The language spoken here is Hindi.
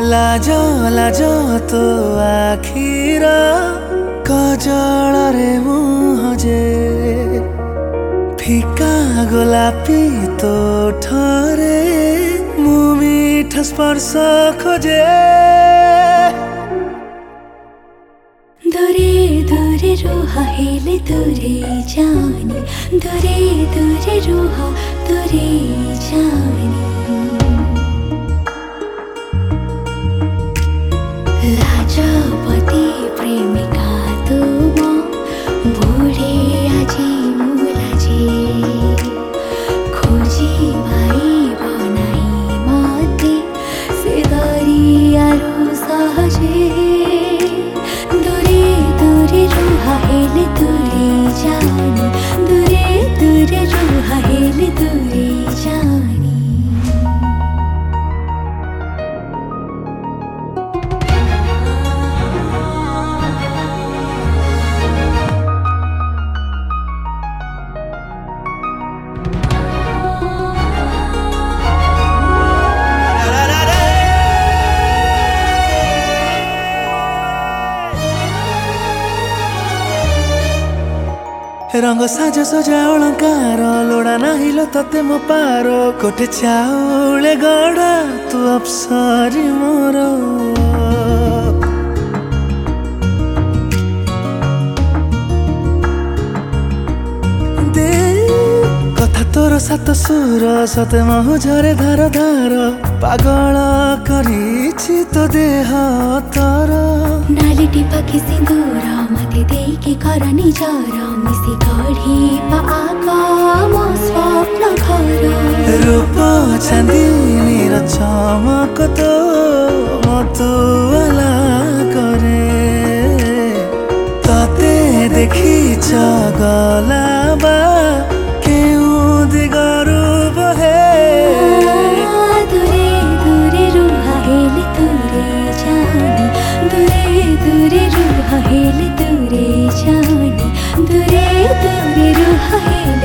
लाज लाज तो आखिर कजल रे मुह जे फिका गोलापी तो ठरे मु मीठा स्पर्श खोजे दूरे दूरे रुह हेले दूरे जानी दूरे दूरे रुह दूरे जानी लाजपति प्रेमिका तुम बुढे आजी मुलाजे खोजी भाई बनाई मते से दरियारु सहजे दूरे दूरे रुह हेले दूरे जानी दूरे दूरे रुह हेले दूरे जानी रंग साज सजा अलंकार लोड़ा नाहिलो तते मो पारो कोटे चाउले गड़ा तू अप्सरी मोर दे कथा तोर सात सुर सते महु झरे धार धार पागल करिछि तो देह तर नाली टिपा की सिंदूर मते देके करनी जरा मिसी गढ़ी पाका मो स्वप्न घर रूप चांदीनी र चमक तो मतुवाला करे तते देखी गला बा केउ दिगरु बहे दूरे दूरे रुह हेले दूरे जानी दूरे दूरे रुह हेले दूरे जानी दूरे दूरे रुह हेले